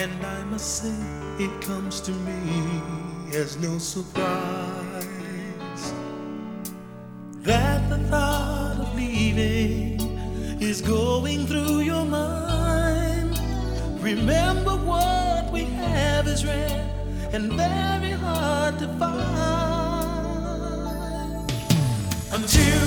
And I must say, it comes to me as no surprise that the thought of leaving is going through your mind. Remember, what we have is rare and very hard to find. Until